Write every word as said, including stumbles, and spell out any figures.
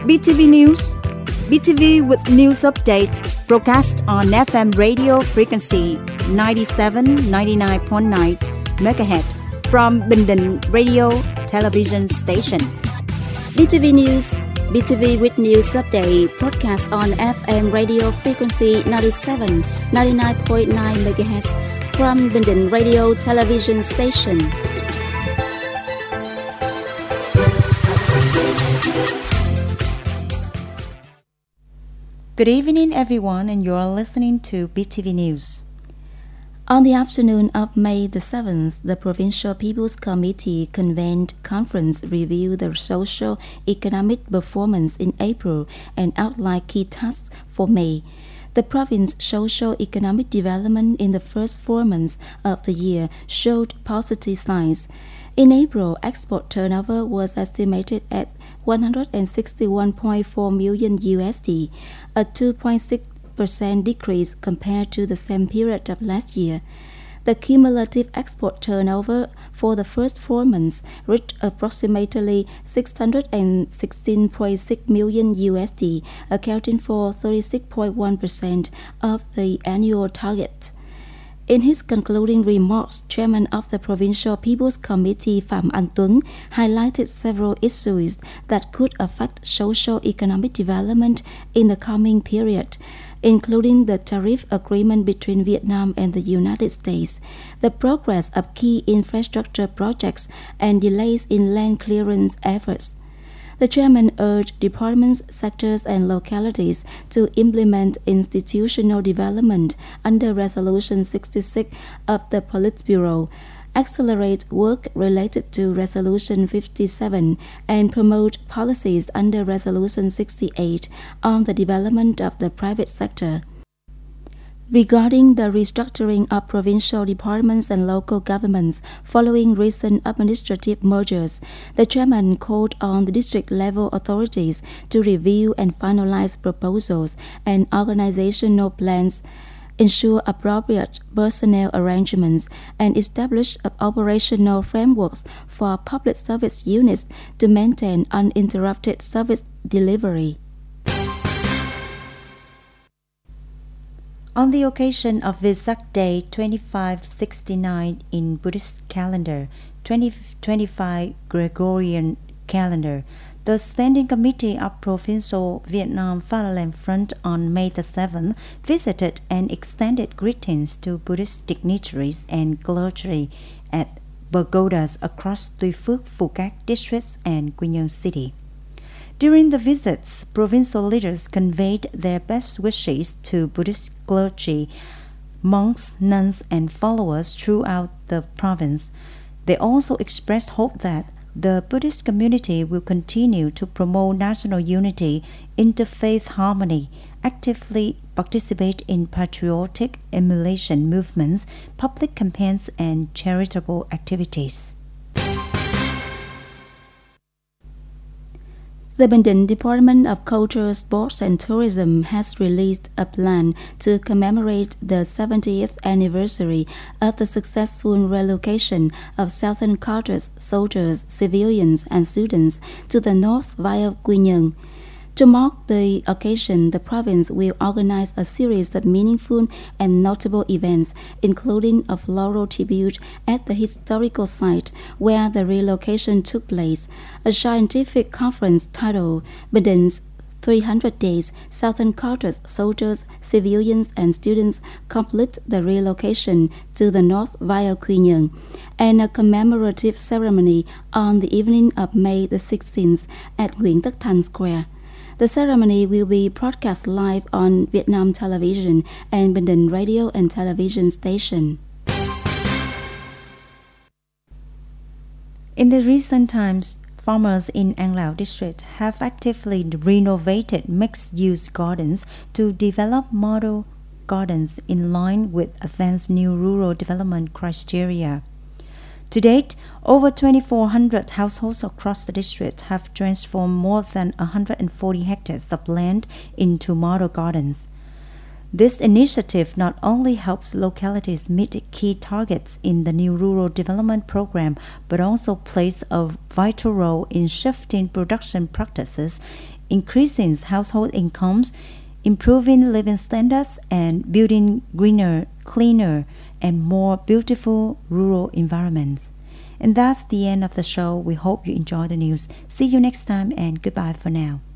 B T V News, B T V with news update, broadcast on F M radio frequency ninety-seven, ninety-nine point nine megahertz from Bình Định Radio Television Station. B T V News, B T V with news update, broadcast on F M radio frequency ninety-seven, ninety-nine point nine megahertz from Bình Định Radio Television Station. Good evening, everyone, and you're listening to B T V News. On the afternoon of May the seventh, the Provincial People's Committee convened conference review the socio-economic performance in April and outlined key tasks for May. The province's socio-economic development in the first four months of the year showed positive signs. In April, export turnover was estimated at one hundred sixty-one point four million U S D, a two point six percent decrease compared to the same period of last year. The cumulative export turnover for the first four months reached approximately six hundred sixteen point six million U S D, accounting for thirty-six point one percent of the annual target. In his concluding remarks, Chairman of the Provincial People's Committee Phạm Anh Tuấn highlighted several issues that could affect socio-economic development in the coming period, including the tariff agreement between Vietnam and the United States, the progress of key infrastructure projects, and delays in land clearance efforts. The chairman urged departments, sectors, and localities to implement institutional development under Resolution sixty-six of the Politburo, accelerate work related to Resolution fifty-seven, and promote policies under Resolution sixty-eight on the development of the private sector. Regarding the restructuring of provincial departments and local governments following recent administrative mergers, the chairman called on the district-level authorities to review and finalize proposals and organizational plans, ensure appropriate personnel arrangements, and establish operational frameworks for public service units to maintain uninterrupted service delivery. On the occasion of Vesak Day twenty-five sixty-nine in Buddhist calendar, twenty twenty-five Gregorian calendar, the Standing Committee of Provincial Vietnam Fatherland Front on May the seventh visited and extended greetings to Buddhist dignitaries and clergy at pagodas across Tuy Phước, Phu Cát districts and Quy Nhơn City. During the visits, provincial leaders conveyed their best wishes to Buddhist clergy, monks, nuns, and followers throughout the province. They also expressed hope that the Buddhist community will continue to promote national unity, interfaith harmony, actively participate in patriotic emulation movements, public campaigns, and charitable activities. The Bình Định Department of Culture, Sports and Tourism has released a plan to commemorate the seventieth anniversary of the successful relocation of Southern Carters soldiers, civilians, and students to the north via Quy Nhơn. To mark the occasion, the province will organize a series of meaningful and notable events, including a floral tribute at the historical site where the relocation took place, a scientific conference titled Bình Định three hundred days, Southern Carters soldiers, civilians, and students complete the relocation to the north via Quy Nhơn, and a commemorative ceremony on the evening of May the sixteenth at Nguyễn Tất Thành Square. The ceremony will be broadcast live on Vietnam Television and Bình Định Radio and Television Station. In the recent times, farmers in An Lao district have actively renovated mixed-use gardens to develop model gardens in line with advanced new rural development criteria. To date, over twenty-four hundred households across the district have transformed more than one hundred forty hectares of land into model gardens. This initiative not only helps localities meet key targets in the new rural development program, but also plays a vital role in shifting production practices increasing household incomes, improving living standards, and building greener, cleaner, and more beautiful rural environments. And that's the end of the show. We hope you enjoy the news. See you next time and goodbye for now.